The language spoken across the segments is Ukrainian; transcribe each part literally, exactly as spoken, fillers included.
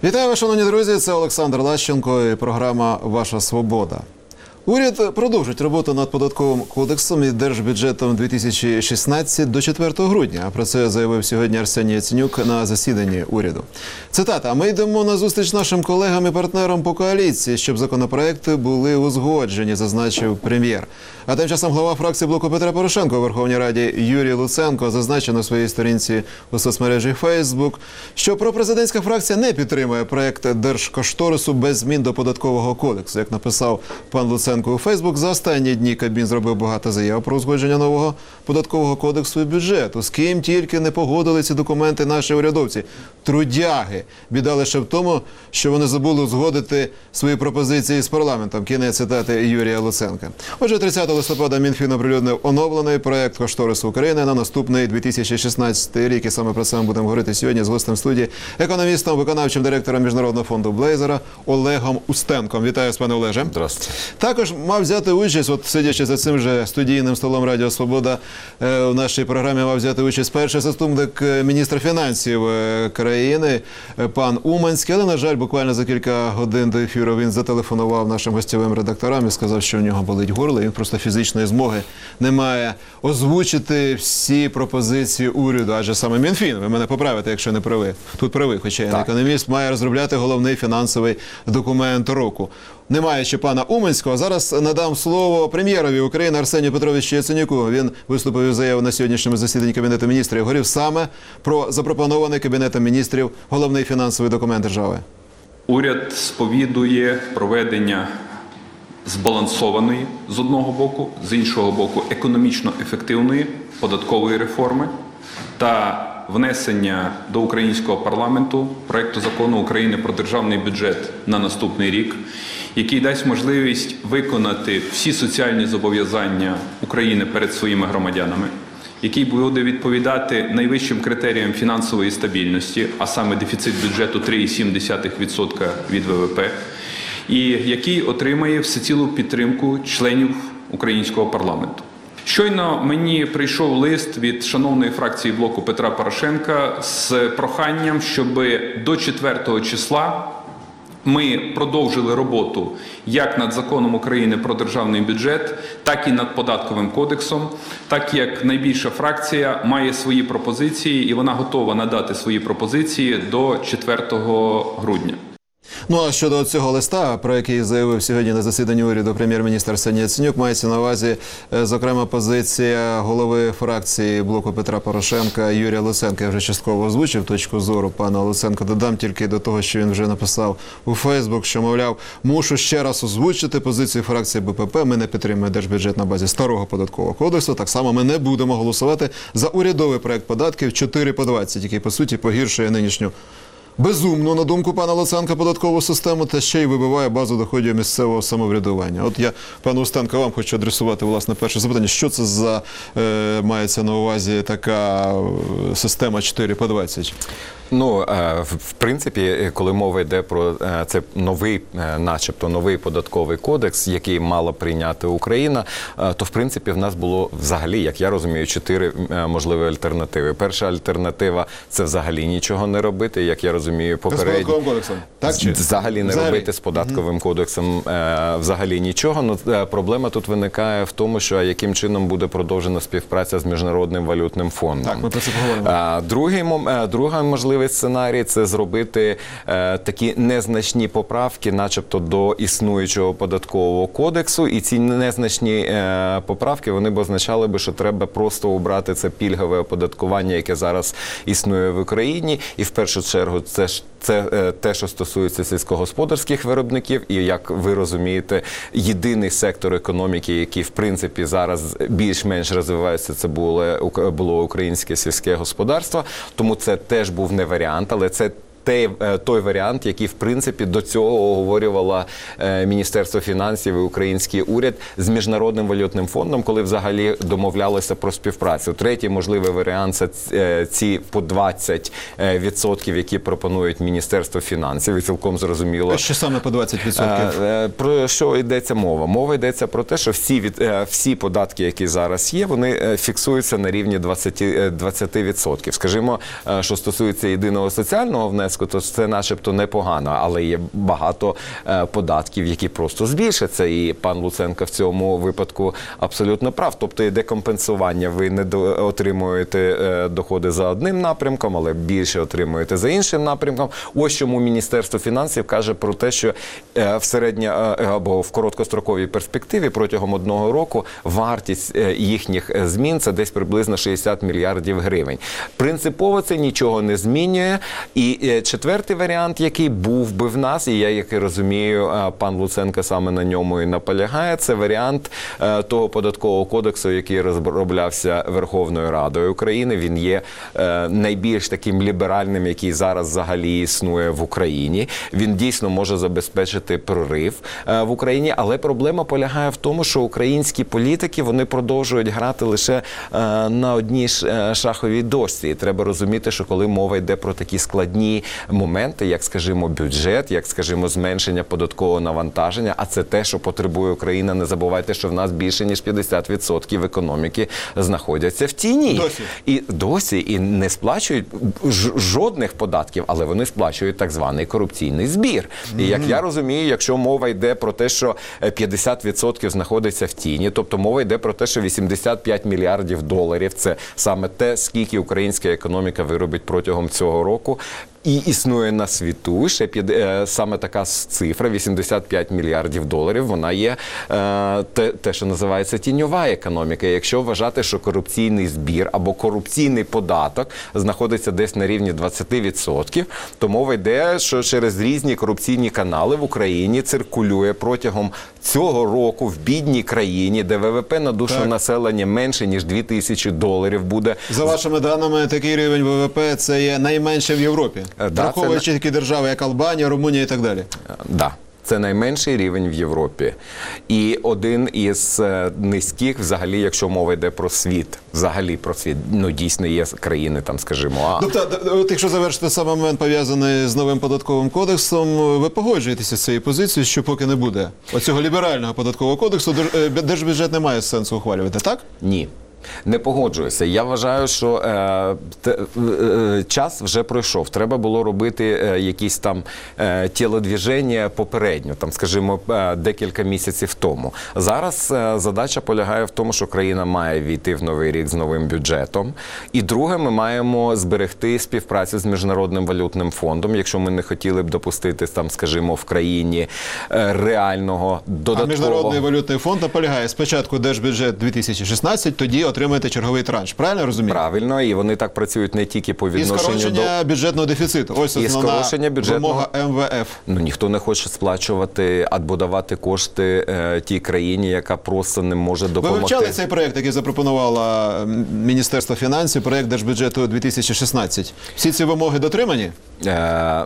Вітаю вас, шановні друзі, це Олександр Лащенко і програма «Ваша свобода». Уряд продовжить роботу над податковим кодексом і держбюджетом дві тисячі шістнадцять до четвертого грудня. Про це заявив сьогодні Арсеній Яценюк на засіданні уряду. Цитата: «Ми йдемо на зустріч нашим колегам і партнерам по коаліції, щоб законопроекти були узгоджені», зазначив прем'єр. А тим часом глава фракції блоку Петра Порошенка у Верховній Раді Юрій Луценко зазначив на своїй сторінці у соцмережі Facebook, що пропрезидентська фракція не підтримує проект держкошторису без змін до податкового кодексу. Як написав пан Луценко у Фейсбук, за останні дні Кабмін зробив багато заяв про узгодження нового податкового кодексу і бюджету. З ким тільки не погодили ці документи наші урядовці. Трудяги. Біда лише в тому, що вони забули узгодити свої пропозиції з парламентом. Кінець цитати Юрія Луценка. Отже, тридцятого листопада Мінфін оприлюднив оновлений проект кошторису України на наступний дві тисячі шістнадцятий рік. І саме про це ми будемо говорити сьогодні з гостем студії, економістом, виконавчим директором Міжнародного фонду Блейзера Олегом Устенком. Вітаю вас, пане Олеже. Здравствуйте. Також мав взяти участь, от сидячи за цим же студійним столом Радіо Свобода, е, в нашій програмі мав взяти участь перший заступник міністра фінансів е, країни, е, пан Уманський. Але, на жаль, буквально за кілька годин до ефіру він зателефонував нашим гостєвим редакторам і сказав, що у нього болить горло, і він просто фізичної змоги не має озвучити всі пропозиції уряду. Адже саме Мінфін, ви мене поправите, якщо не правий, тут правий, хоча я не економіст, має розробляти головний фінансовий документ року. Немає ще пана Уманського. Зараз надам слово прем'єрові України Арсенію Петровичу Яценюку. Він виступив із заявою на сьогоднішньому засіданні Кабінету міністрів. Говорив саме про запропонований Кабінетом міністрів головний фінансовий документ держави. Уряд сповідує проведення збалансованої, з одного боку, з іншого боку, економічно ефективної податкової реформи та внесення до українського парламенту проекту закону України про державний бюджет на наступний рік, який дасть можливість виконати всі соціальні зобов'язання України перед своїми громадянами, який буде відповідати найвищим критеріям фінансової стабільності, а саме дефіцит бюджету три цілих сім десятих відсотка від ВВП, і який отримає всецілу підтримку членів українського парламенту. Щойно мені прийшов лист від шановної фракції блоку Петра Порошенка з проханням, щоб до четвертого числа ми продовжили роботу як над законом України про державний бюджет, так і над податковим кодексом, так як найбільша фракція має свої пропозиції і вона готова надати свої пропозиції до четвертого грудня. Ну а щодо цього листа, про який заявив сьогодні на засіданні уряду прем'єр-міністр Арсеній Яценюк, мається на увазі, зокрема, позиція голови фракції блоку Петра Порошенка Юрія Луценка. Я вже частково озвучив точку зору пана Луценка. Додам тільки до того, що він вже написав у Фейсбук, що, мовляв, мушу ще раз озвучити позицію фракції БПП. Ми не підтримуємо держбюджет на базі старого податкового кодексу. Так само ми не будемо голосувати за урядовий проект податків чотири по двадцять, який, по суті, погіршує нинішню безумну, на думку пана Луценка, податкову систему та ще й вибиває базу доходів місцевого самоврядування. От я, пане Устенко, вам хочу адресувати, власне, перше запитання. Що це за, е, мається на увазі така система чотири по двадцять? Ну, в принципі, коли мова йде про це новий, начебто новий податковий кодекс, який мала прийняти Україна, то, в принципі, в нас було взагалі, як я розумію, чотири можливі альтернативи. Перша альтернатива – це взагалі нічого не робити, як я розумію, попередньо. З податковим кодексом, так чи? Взагалі не взагалі. робити з податковим кодексом взагалі нічого. Но проблема тут виникає в тому, що яким чином буде продовжена співпраця з Міжнародним валютним фондом. Так, ми про це поговоримо. Другий, друга можливість сценарій – це зробити е, такі незначні поправки, начебто до існуючого податкового кодексу, і ці незначні е, поправки, вони б означали би, що треба просто обрати це пільгове оподаткування, яке зараз існує в Україні, і в першу чергу це ж Це е, те, що стосується сільськогосподарських виробників, і, як ви розумієте, єдиний сектор економіки, який, в принципі, зараз більш-менш розвивається, це було, було українське сільське господарство, тому це теж був не варіант, але це той, той варіант, який, в принципі, до цього оговорювало Міністерство фінансів і український уряд з Міжнародним валютним фондом, коли взагалі домовлялися про співпрацю. Третій можливий варіант – це ці по двадцять відсотків, які пропонують Міністерство фінансів, і цілком зрозуміло. А що саме по двадцять відсотків? Про що йдеться мова? Мова йдеться про те, що всі, від, всі податки, які зараз є, вони фіксуються на рівні двадцять відсотків. Скажімо, що стосується єдиного соціального внеску, внеску, то це начебто непогано, але є багато е, податків, які просто збільшаться, і пан Луценко в цьому випадку абсолютно прав. Тобто йде компенсування, ви не до, отримуєте е, доходи за одним напрямком, але більше отримуєте за іншим напрямком. Ось чому Міністерство фінансів каже про те, що е, в середня е, або в короткостроковій перспективі протягом одного року вартість е, їхніх змін це десь приблизно шістдесят мільярдів гривень. Принципово це нічого не змінює. І е, четвертий варіант, який був би в нас, і я, як і розумію, е, пан Луценко саме на ньому і наполягає, це варіант е, того податкового кодексу, який розроблявся Верховною Радою України. Він є е, найбільш таким ліберальним, який зараз взагалі існує в Україні. Він дійсно може забезпечити прорив е, в Україні, але проблема полягає в тому, що українські політики, вони продовжують грати лише е, на одній ж е, шаховій дошці. І треба розуміти, що коли мова йде про такі складні моменти, як, скажімо, бюджет, як, скажімо, зменшення податкового навантаження, а це те, що потребує Україна. Не забувайте, що в нас більше ніж п'ятдесят відсотків економіки знаходяться в тіні. Досі. І досі і не сплачують ж- жодних податків, але вони сплачують так званий корупційний збір. Mm-hmm. І як я розумію, якщо мова йде про те, що п'ятдесят відсотків знаходиться в тіні, тобто мова йде про те, що вісімдесят п'ять мільярдів доларів – це саме те, скільки українська економіка виробить протягом цього року, і існує на світу ще під, е, саме така цифра, вісімдесят п'ять мільярдів доларів, вона є е, те, те, що називається тіньова економіка. Якщо вважати, що корупційний збір або корупційний податок знаходиться десь на рівні двадцять відсотків, то мова йде, що через різні корупційні канали в Україні циркулює протягом цього року в бідній країні, де ВВП на душу Так. населення менше, ніж дві тисячі доларів буде. За вашими даними, такий рівень ВВП – це є найменше в Європі, Е, да, враховуючи це... такі держави, як Албанія, Румунія і так далі. Да. Це найменший рівень в Європі. І один із е, низьких, взагалі, якщо мова йде про світ, взагалі про світ, ну дійсно є країни, там, скажімо, а... Тобто, д- от якщо завершити сам момент, пов'язаний з новим податковим кодексом, ви погоджуєтеся з цією позицією, що поки не буде оцього ліберального податкового кодексу, дер- е, держбюджет не має сенсу ухвалювати, так? Ні. Не погоджуюся. Я вважаю, що е, те, е, час вже пройшов. Треба було робити е, якісь там е, тілодвіження попередньо, там, скажімо, е, декілька місяців тому. Зараз е, задача полягає в тому, що країна має війти в новий рік з новим бюджетом. І друге, ми маємо зберегти співпрацю з Міжнародним валютним фондом, якщо ми не хотіли б допустити, там, скажімо, в країні е, реального додаткового... А Міжнародний валютний фонд наполягає спочатку держбюджет дві тисячі шістнадцять, тоді отримаєте черговий транш. Правильно я розумію? Правильно, і вони так працюють не тільки по І відношенню до... скорочення бюджетного дефіциту. Ось І основна скорочення бюджетного- вимога ем ве еф. Ну, ніхто не хоче сплачувати або давати кошти е, тій країні, яка просто не може Ви допомогти. вивчали цей проєкт, який запропонувало м, Міністерство фінансів, проєкт держбюджету дві тисячі шістнадцять? Всі ці вимоги дотримані? Е,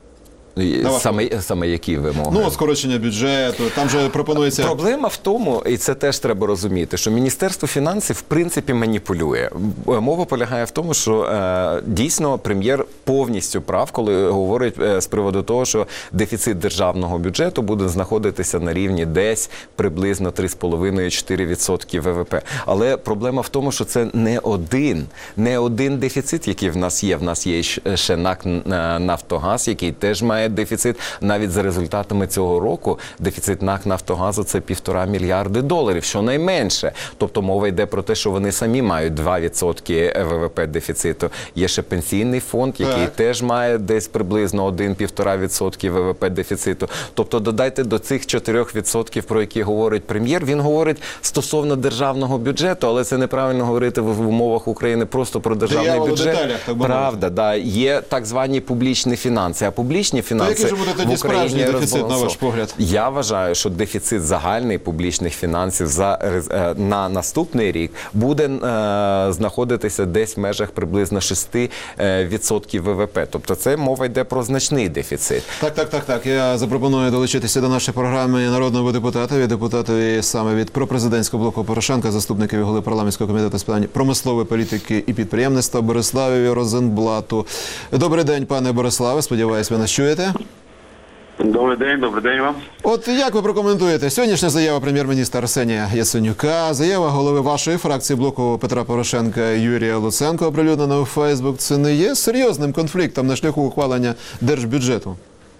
ваш саме, саме які вимоги? Ну, скорочення бюджету, там же пропонується... Проблема в тому, і це теж треба розуміти, що Міністерство фінансів в принципі маніпулює. Мова полягає в тому, що е, дійсно прем'єр повністю прав, коли говорить е, з приводу того, що дефіцит державного бюджету буде знаходитися на рівні десь приблизно три з половиною - чотири відсотки ВВП. Але проблема в тому, що це не один, не один дефіцит, який в нас є. В нас є ще НАК «Нафтогаз», який теж має дефіцит. Навіть за результатами цього року дефіцит НАК «Нафтогазу» – це півтора мільярди доларів, щонайменше. Тобто мова йде про те, що вони самі мають два відсотки ВВП дефіциту. Є ще пенсійний фонд, який Так. теж має десь приблизно один-півтора відсотки ВВП дефіциту. Тобто додайте до цих чотирьох відсотків, про які говорить прем'єр, він говорить стосовно державного бюджету, але це неправильно говорити в, в умовах України просто про державний Диявол у бюджет. деталях, так би Правда, да. Є так звані публічні фінанси, а публічні фінанси То який же буде тоді в Україні справжній дефіцит, на ваш розбалансовані. погляд? Я вважаю, що дефіцит загальний публічних фінансів за, е, на наступний рік буде е, знаходитися десь в межах приблизно шість відсотків ВВП. Тобто це мова йде про значний дефіцит. Так, так, так, так. Я запропоную долучитися до нашої програми народному депутатові, депутатові саме від пропрезидентського блоку Порошенка, заступникові голови парламентського комітету з питань промислової політики і підприємництва Бориславові Розенблату. Добрий день, пане Бориславе. Сподіваюсь, ви нас чуєте. Добрий день, добрий день вам. От як ви прокоментуєте сьогоднішня заява прем'єр-міністра Арсенія Яценюка, заява голови вашої фракції блоку Петра Порошенка Юрія Луценка, оприлюднена у Фейсбук, це не є серйозним конфліктом на шляху ухвалення держбюджету?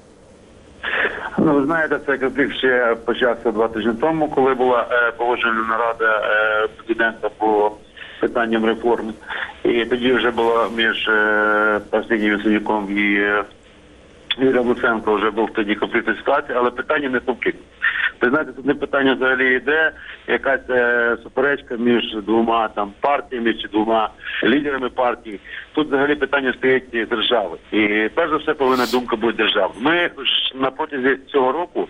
Ну, ви знаєте, цей конфлікт ще почався два тижні тому, коли була е, погоджувальна нарада е, президента по питанням реформи. І тоді вже було між е, Арсенієм Яценюком і е, Юрієм Луценко вже був тоді конфліктна ситуація, але питання не конфлікт. Ви знаєте, тут не питання взагалі йде, якась е, суперечка між двома там партіями чи двома лідерами партій. Тут взагалі питання стоїть держави. І перш за все повинна думка бути держави. Ми ж на протязі цього року,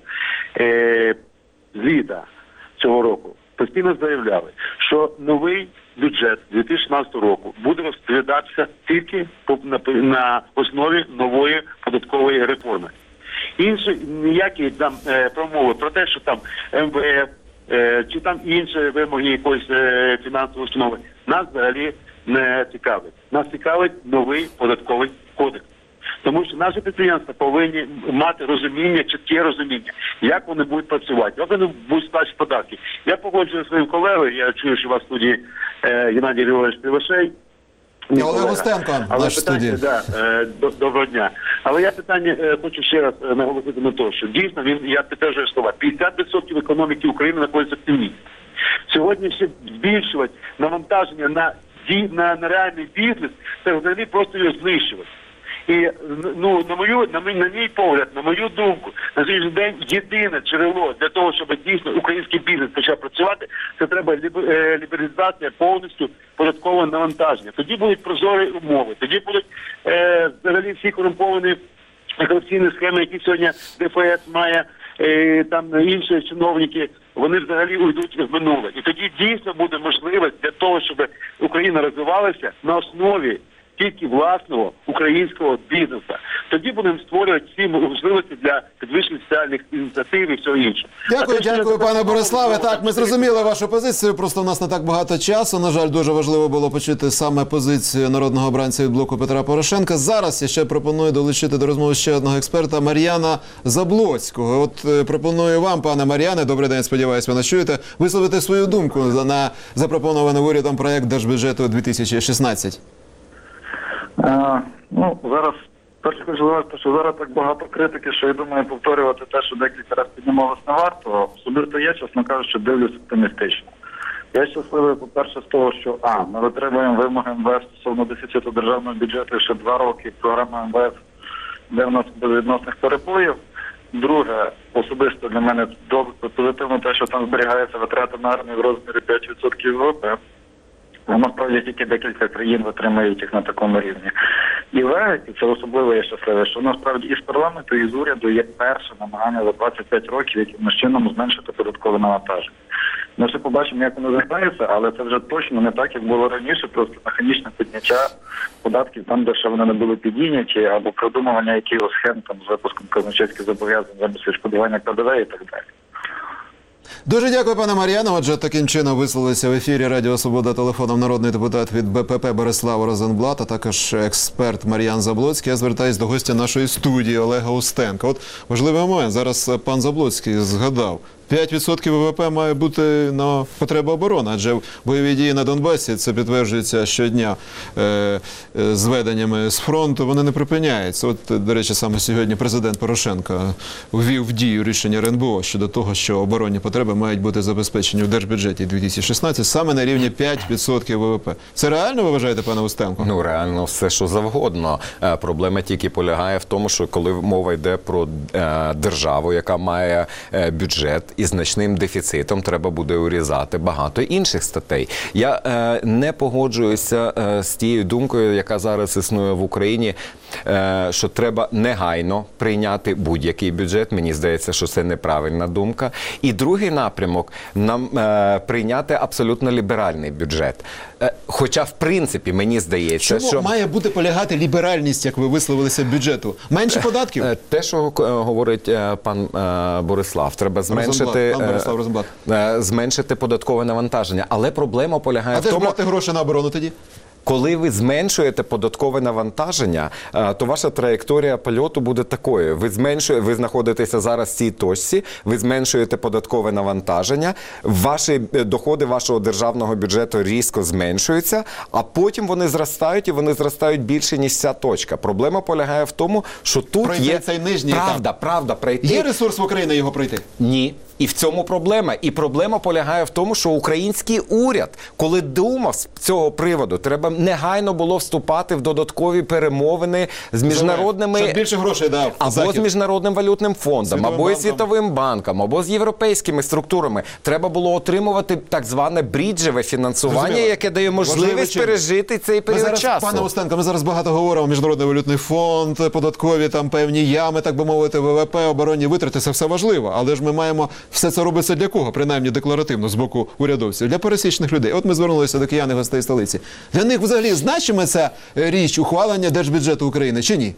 е, з літа цього року, постійно заявляли, що новий бюджет дві тисячі шістнадцятого року буде розглядатися тільки по- на, на основі нової податкової реформи. Інші ніякі там е, промови про те, що там ем ве еф е, чи там інші вимоги якоїсь е, фінансової установи нас взагалі не цікавить. Нас цікавить новий податковий кодекс. Тому що наші підприємства повинні мати розуміння, чітке розуміння, як вони будуть працювати, як вони будуть сплачувати податки. Я погоджуюся зі своїм колегою, я чую, що у вас в студії е, Геннадій Григорович Кривошей. І Олег Устенко, Але наш питання, студії. да, е, до- доброго дня. Але я питання е, хочу ще раз е, наголосити на те, що дійсно він, я підтверджую слова, п'ятдесят відсотків економіки України знаходиться в тіні. Сьогодні ще збільшувати навантаження на, ді- на, на реальний бізнес, це взагалі просто його знищувати. І ну на мою на мій, на мій погляд, на мою думку, на сьогоднішній день єдине джерело для того, щоб дійсно український бізнес почав працювати, це треба ліб- е, лібералізація повністю податкового навантаження. Тоді будуть прозорі умови, тоді будуть е, взагалі всі корумповані корупційні схеми, які сьогодні де еф ес має, е, там інші чиновники, вони взагалі уйдуть в минуле. І тоді дійсно буде можливість для того, щоб Україна розвивалася на основі тільки власного українського бізнесу. Тоді будемо створювати всі можливості для підвищення соціальних ініціатив і всього іншого. Дякую, А те, що дякую, я пане запропонував, Бориславе. Так, ми що- зрозуміли вашу позицію, просто в нас не так багато часу. На жаль, дуже важливо було почути саме позицію народного обранця від блоку Петра Порошенка. Зараз я ще пропоную долучити до розмови ще одного експерта Мар'яна Заблоцького. От е, пропоную вам, пане Мар'яне, добрий день, сподіваюся, ви нас чуєте, висловити свою думку на запропонований урядом проект держбюджету дві тисячі шістнадцять. Е, ну, зараз перше хочу сказати, що зараз так багато критики, що я думаю, повторювати те, що декілька разів піднімалось, не варто. Особисто я, чесно кажучи, дивлюсь оптимістично. Я щасливий, по-перше, з того, що а, ми витримуємо вимоги ем ве еф стосовно дефіциту державного бюджету, і ще два роки програма ем ве еф, де в нас без відносних перепливів. Друге, особисто для мене добре, позитивно те, що там зберігається витрата на армію в розмірі п'ять відсотків ве ве пе. Ну, насправді тільки декілька країн витримують їх на такому рівні. І в, і це особливо я щасливий, що насправді і з парламенту, і з уряду є перше намагання за двадцять п'ять років якимось чином зменшити податкове навантаження. Ми ще побачимо, як воно займається, але це вже точно не так, як було раніше, просто механічне підняття податків там, де ще вони не були підійняті, або продумування якихось схем там з випуском казначейських зобов'язань, замість відшкодування ПДВ і так далі. Дуже дякую, пане Мар'яне. Отже, таким чином висловилися в ефірі Радіо Свобода телефоном народний депутат від Бе Пе Пе Борислав Розенблат, а також експерт Мар'ян Заблоцький. Я звертаюся до гостя нашої студії Олега Устенка. От важливий момент. Зараз пан Заблоцький згадав. п'ять відсотків ВВП має бути на потреби оборони, адже бойові дії на Донбасі, це підтверджується щодня е, е, зведеннями з фронту, вони не припиняються. От, до речі, саме сьогодні президент Порошенко ввів в дію рішення РНБО щодо того, що оборонні потреби мають бути забезпечені в держбюджеті дві тисячі шістнадцять саме на рівні п'ять відсотків ВВП. Це реально, ви вважаєте, пане Устенко? Ну, реально, все, що завгодно. Е, Проблема тільки полягає в тому, що коли мова йде про е, державу, яка має е, бюджет із значним дефіцитом, треба буде урізати багато інших статей. Я е, не погоджуюся е, з тією думкою, яка зараз існує в Україні, е, що треба негайно прийняти будь-який бюджет. Мені здається, що це неправильна думка. І другий напрямок – нам е, прийняти абсолютно ліберальний бюджет. Е, хоча, в принципі, мені здається, Чому що... має бути полягати ліберальність, як ви висловилися, бюджету? Менше податків? Е, Те, що е, говорить е, пан е, Борислав, треба зменшити, Розенблат, пан е, Борислав Розенблат. е, зменшити податкове навантаження. Але проблема полягає А в де ж тому... брати гроші на оборону тоді? Коли ви зменшуєте податкове навантаження, е, то ваша траєкторія польоту буде такою. Ви зменшуєте, ви знаходитеся зараз в цій точці, ви зменшуєте податкове навантаження, ваші доходи вашого державного бюджету різко зменшуються, а потім вони зростають, і вони зростають більше, ніж ця точка. Проблема полягає в тому, що тут Пройти є... цей нижній правда, етап. правда, пройти... Є ресурс в Україні його пройти? Ні. І в цьому проблема. І проблема полягає в тому, що український уряд, коли думав з цього приводу, треба негайно було вступати в додаткові перемовини з міжнародними... Щоб більше грошей дав Або Захід. з Міжнародним валютним фондом, Світовим або із банком. Світовим банком, або з європейськими структурами. Треба було отримувати так зване бріджеве фінансування, Зрозуміло. яке дає можливість Важливий пережити цей Ми період зараз, часу. пане Устенко, ми зараз багато говоримо, Міжнародний валютний фонд, податкові там певні ями, так би мовити, ВВП, оборонні витрати, це все важливо. Але ж ми маємо, все це робиться для кого? Принаймні декларативно, з боку урядовців. Для пересічних людей. От ми звернулися до киян і гостей столиці. Для них взагалі значима ця річ ухвалення держбюджету України чи ні?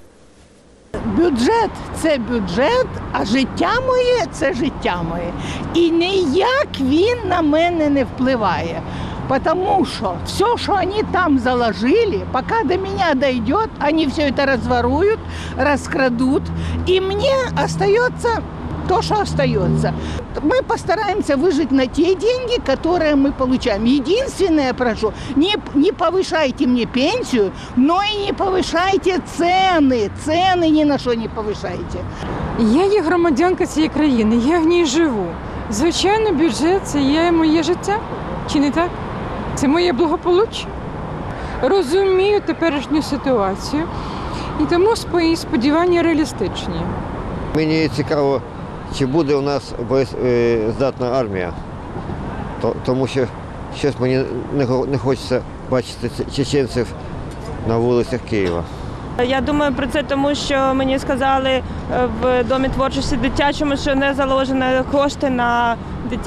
Бюджет – це бюджет, а життя моє – це життя моє. І ніяк він на мене не впливає. Потому что все, что они там заложили, пока до меня дойдет, они все это разворуют, раскрадут, и мне остается то, что остается. Мы постараемся выжить на те деньги, которые мы получаем. Единственное, прошу, не, не повышайте мне пенсию, но и не повышайте цены. Цены ни на что не повышайте. Я є громадянка цієї країни, я в ній живу. Звичайно, бюджет – це є моє життя, чи не так? Це моє благополуччя. Розумію теперішню ситуацію, і тому свої сподівання реалістичні. Мені цікаво, чи буде у нас боєздатна армія, То- тому що щось мені не го- не хочеться бачити ц- чеченців на вулицях Києва. Я думаю про це, тому що мені сказали е, в Домі творчості дитячому, що не заложені кошти на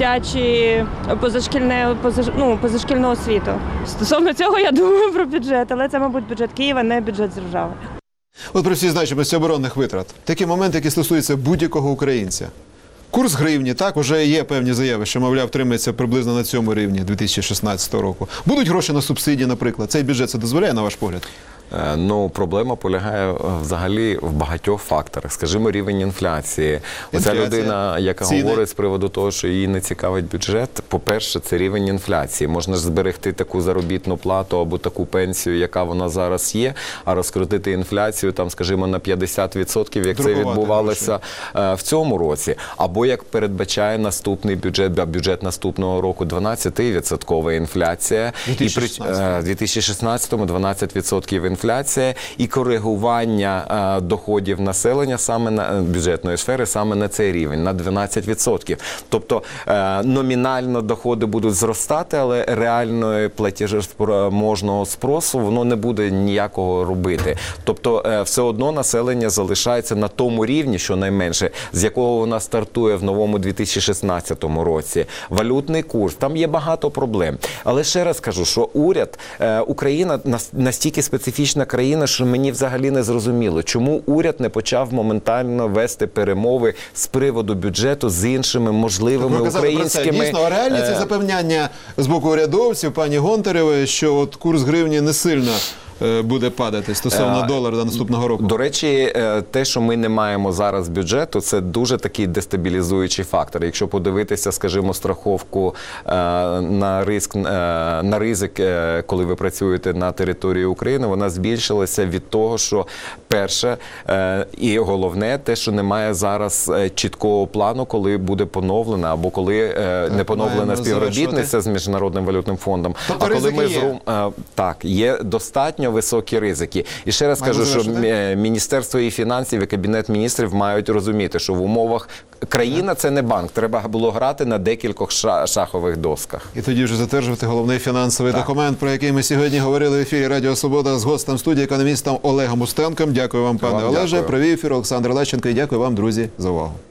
дитячі позашкільне, позаш, ну, позашкільну освіту. Стосовно цього я думаю про бюджет, але це, мабуть, бюджет Києва, не бюджет держави. От при всій значимості оборонних витрат. Такі моменти, які стосуються будь-якого українця. Курс гривні, так, уже є певні заяви, що, мовляв, тримається приблизно на цьому рівні дві тисячі шістнадцятого року. Будуть гроші на субсидії, наприклад. Цей бюджет це дозволяє, на ваш погляд? Е, Ну, проблема полягає е, взагалі в багатьох факторах. Скажімо, рівень інфляції. Оця Інфляція, людина, яка ціни. говорить з приводу того, що її не цікавить бюджет, по-перше, це рівень інфляції. Можна ж зберегти таку заробітну плату або таку пенсію, яка вона зараз є, а розкрутити інфляцію, там, скажімо, на п'ятдесят відсотків, як це Друкувати відбувалося е, в цьому році. Або, як передбачає наступний бюджет, б- бюджет наступного року, дванадцятивідсоткова інфляція. дві тисячі І при- шістнадцятому. е, в дві тисячі шістнадцятому дванадцять відсотків інфляція і коригування е, доходів населення саме на е, бюджетної сфери саме на цей рівень, на дванадцять відсотків. Тобто е, номінально доходи будуть зростати, але реальної платіжоспроможного спросу воно не буде ніякого робити. Тобто е, все одно населення залишається на тому рівні, щонайменше, з якого вона стартує в новому дві тисячі шістнадцятому році. Валютний курс, там є багато проблем. Але ще раз кажу, що уряд, е, Україна нас- настільки специфічна країна, що мені взагалі не зрозуміло, чому уряд не почав моментально вести перемови з приводу бюджету з іншими можливими Ви казали про це. українськими... Дійсно, а реальні ці е, запевняння з боку урядовців, пані Гонтаревої, що от курс гривні не сильно е, буде падати стосовно Е, долара до наступного року? До речі, е, те, що ми не маємо зараз бюджету, це дуже такий дестабілізуючий фактор. Якщо подивитися, скажімо, страховку е, на ризик, е, на ризик, е, коли ви працюєте на території України, вона збільшилася від того, що перше е, і головне, те, що немає зараз е, чіткого плану, коли буде поновлена або коли е, не поновлена маємо співробітниця завершувати. з Міжнародним валютним фондом. Тобто а коли ми ризики є? зру- е, так, є достатньо високі ризики. І ще раз Маємо кажу, що завершити? е, Міністерство і фінансів і Кабінет міністрів мають розуміти, що в умовах країна – це не банк. Треба було грати на декількох ша- шахових досках. І тоді вже затверджувати головний фінансовий документ, про який ми сьогодні говорили в ефірі Радіо Свобода з гостем студії, економістом Олегом Устенком. Дякую вам, пане Вам Олеже. дякую. Провів ефір Олександр Лещенко. І дякую вам, друзі, за увагу.